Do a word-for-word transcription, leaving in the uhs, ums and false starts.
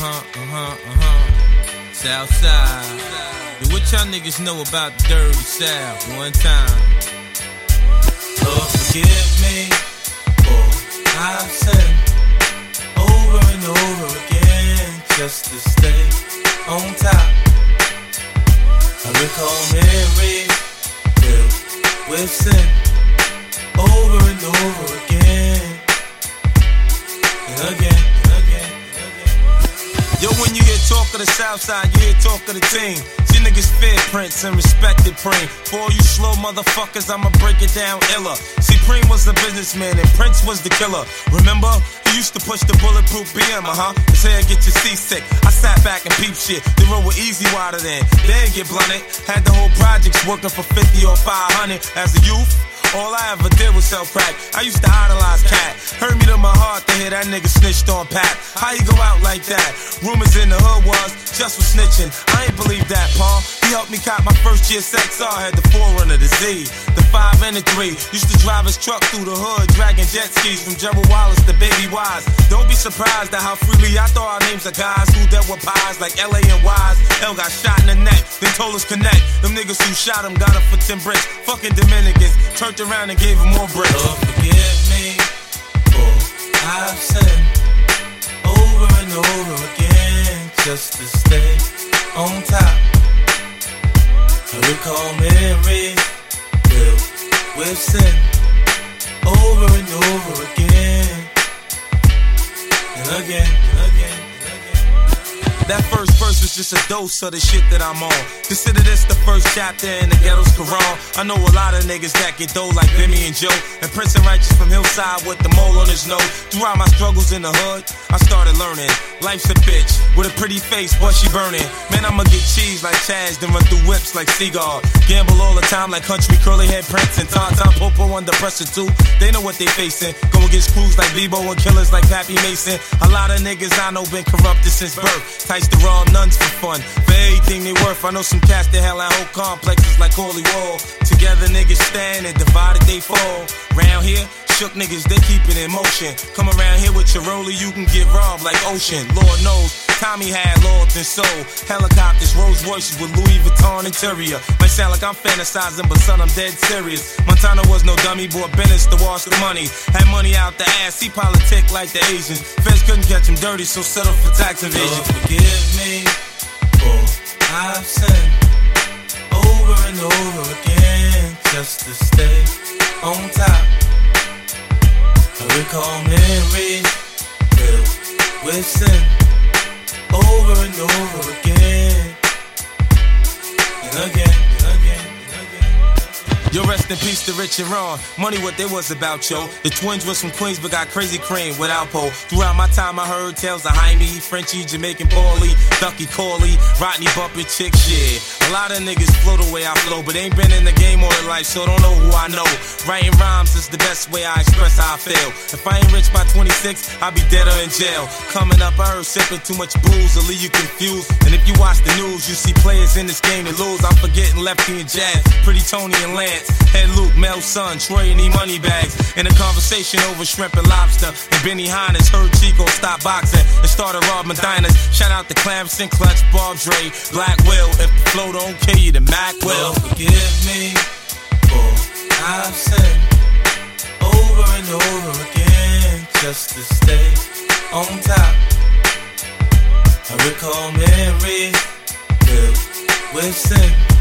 uh-huh, uh-huh, uh-huh. Southside. Yo, what y'all niggas know about the dirty South? One time. Lord, forgive me for I've sinned over and over again just to stay on top. I recall memories filled with sin over and over again and again. Yo, when you hear talk of the Southside, you hear talk of the team. See niggas fear Prince and respected Preem. For all you slow motherfuckers, I'ma break it down iller. See, Preem was the businessman and Prince was the killer. Remember? He used to push the bulletproof B M, uh-huh. His hair get you seasick. I sat back and peep shit. The road was easy water then. They ain't get blunted. Had the whole projects working for fifty or five hundred. As a youth, all I ever did was sell crack. I used to idolize Cat. Hurt me to my heart to hear that nigga snitched on Pat. How you go out like that? Rumors in the hood was just for snitching. I ain't believe that, Paul. He helped me cop my first year sex R. Had the Forerunner, the Z, the five and the three. Used to drive his truck through the hood, dragging jet skis from Gerald Wallace to Baby Wise. Don't be surprised at how freely I throw our names of guys who dealt with pies like L A and Wise. L got shot in the neck, then told us connect. Them niggas who shot him got him for ten bricks. Fucking Dominicans turned around and gave him more bricks. Lord, forgive me for I've sinned over and over again just to stay on top. I recall memories filled with sin over and over again and again and again. That first verse was just a dose of the shit that I'm on. Consider this the first chapter in the ghetto's Quran. I know a lot of niggas that get dough like Bimmy and Joe, and Prince and Righteous from Hillside with the mole on his nose. Throughout my struggles in the hood, I started learning life's a bitch with a pretty face, but she burning. Man, I'ma get cheese like Chaz, then run through whips like Seagull. Gamble all the time like country curly head Prince and Tom Tom Popo under pressure too. They know what they facing. Go against crews like Bebo and killers like Pappy Mason. A lot of niggas I know been corrupted since birth. Tights the raw nuns for fun, for everything they worth. I know some cats that hell out whole complexes like Holy Wall. Together niggas stand and divided they fall. Round here, shook niggas, they keep it in motion. Come around here with your roller, you can get robbed like Ocean. Lord knows, Tommy had Lords and soul. Helicopters, Rolls Royces with Louis Vuitton interior. Might sound like I'm fantasizing, but son, I'm dead serious. Montana was no dummy, bought Bennett's to wash the money. Had money out the ass, he politic like the Asians. Feds couldn't catch him dirty, so settle for tax evasion. Lord, forgive me for I've sinned over and over again just to stay on top. I recall memories filled with sin over and over again and again and again. Yo, rest in peace to Rich and Ron. Money what they was about, yo. The twins was from Queens but got crazy cream with Alpo. Throughout my time I heard tales of Jaime, Frenchie, Jamaican Paulie, Ducky Corley, Rodney bumping chick shit. A lot of niggas flow the way I flow, but ain't been in the game all their life, so don't know who I know. Writing rhymes is the best way I express how I feel. If I ain't rich by twenty-six, I'll be dead or in jail. Coming up, I heard sipping too much booze will leave you confused. And if you watch the news, you see players in this game that lose. I'm forgetting Lefty and Jazz, Pretty Tony and Lance, Head Luke, Mel Son, Troy and E Money Bags. In a conversation over shrimp and lobster, and Benny Hines heard Chico stop boxing and started robbing diners. Shout out to Clamson, Clutch, Bob Dre, Black Will. If the flow don't kill you, then Mac will. Lord, forgive me for I've sinned over and over again just to stay on top. I recall memories filled with sin